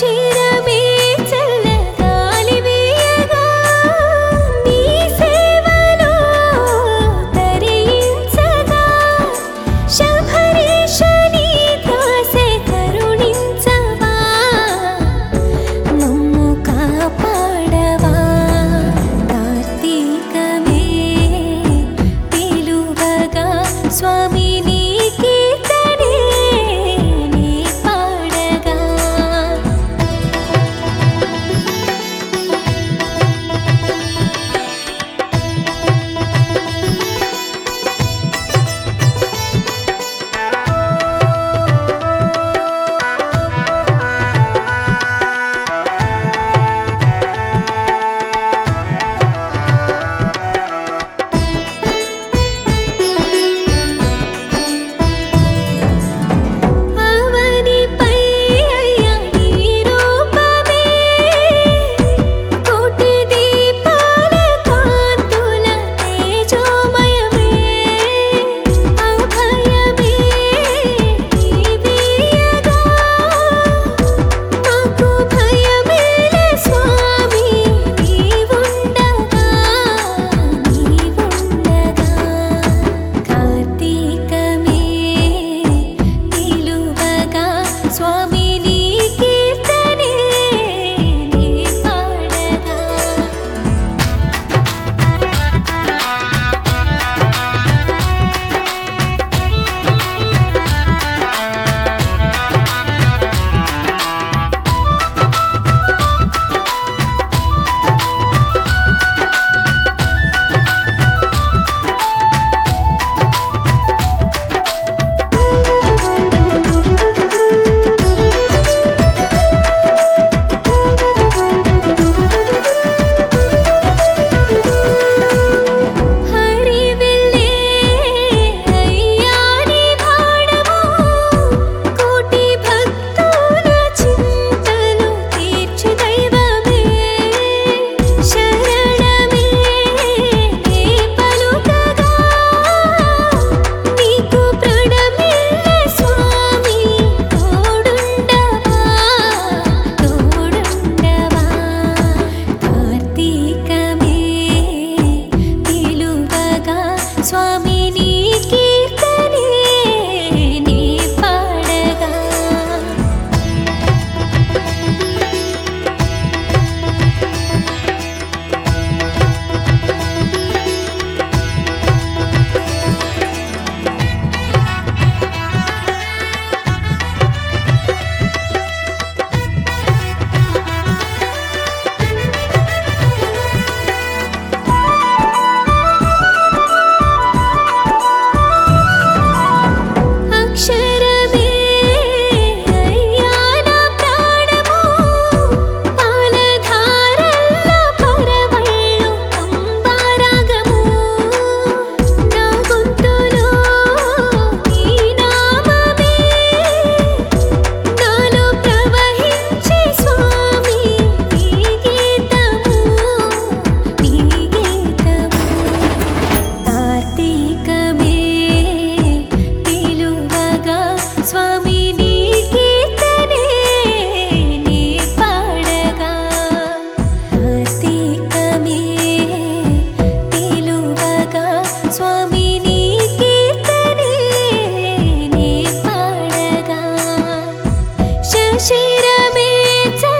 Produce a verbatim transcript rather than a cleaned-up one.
శశిరమే చల్లగాలి వీయగా నీ సేవలో తరించగా శబరీష నీ దాసే కరుణించవా మమ్ము కాపాడవా కార్తీకమే పిలువగా స్వామి నీ కీర్తనే నీ పాడగా అవనిపై అయ్యా నీ రూపమే కోటి దీపాల కాంతుల తేజోమయమే అభయమే నీవీయగా మాకు భయమేలే స్వామి నీవుండగా నీవుండగా కార్తీకమే పిలువగా స్వామి నీ కీర్తనే నీ పాడగా హరివిల్లే అయ్యా నీ భాడము కోటి భక్తుల చింతలు తీర్చు దైవమే శరణమే నీ పలుకగా నీకు ప్రణమిల్లే స్వామి తోడుండవా తోడుండవా కార్తీకమే పిలువగా స్వామి నీ కీర్తనే నీ పాడగా అక్షరమే అయ్యా నా ప్రాణము పాలధారల్ల పరవళ్ళు అంబారాగము నా గొంతులో నీ నామమే నాలో ప్రవహించే స్వామి నీ గీతము నీ గీతము కార్తీకమే పిలువగా స్వామి నీ కీర్తనే నీ పాడగా కార్తీకమే పిలువగా స్వామి నీ కీర్తనే నీ పాడగా శశిరమే